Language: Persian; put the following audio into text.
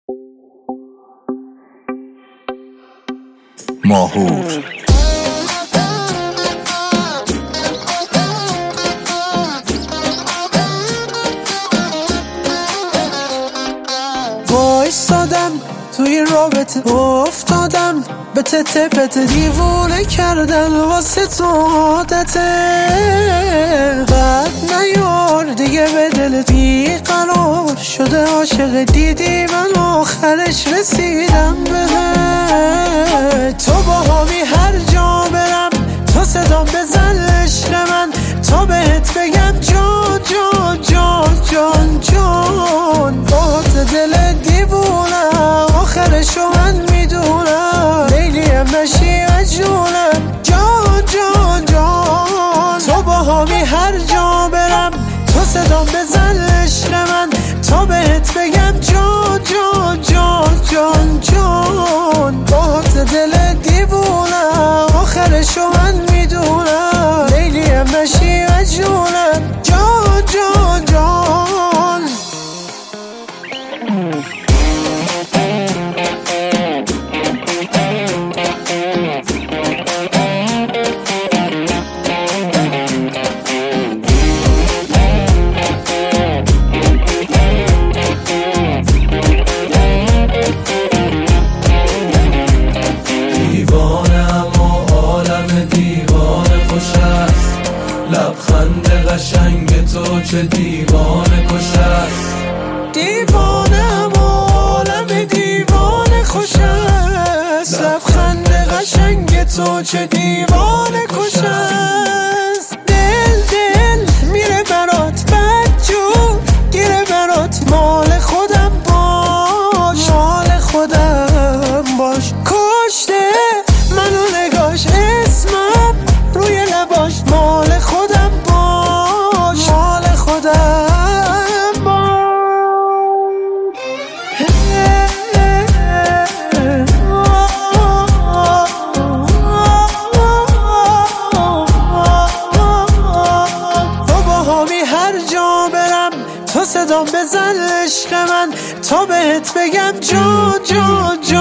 ماهور وایستادم توی رابطه افتادم به تته پته دیوونه کردن واسه تو عادته بعد نیار دیگه به دلت بیقرار شده عاشق دیدی من آخرش رسیدم بهت تو باهامی هر جا برم تو صدام بزن عشق من تا بهت بگم جان جان جان جان جان بات دل دیوونم آخرشو من میدونم لیلیم نشی عجونم جان جان جان تو باهامی هر جا برم تو صدام بزن عشق من تا بهت بگم جان جان جان جان جان بات دل دیوونم آخرشو من میدونم لیلیم نشی عجونم جان جان جان لبخند قشنگ تو چه دیوانه کش است دیوانم عالم دیوانه خوش است لبخند قشنگ تو چه دیوانه کش است دل دل میره برات بدجور گیره برات مال خودم باش مال خودم باش کشته منو نگاش اسمم روی لباش مال خودم باش مال خودم باش تو باهامی هر جا برم تو صدام بزن عشق من تا بهت بگم جان جان جان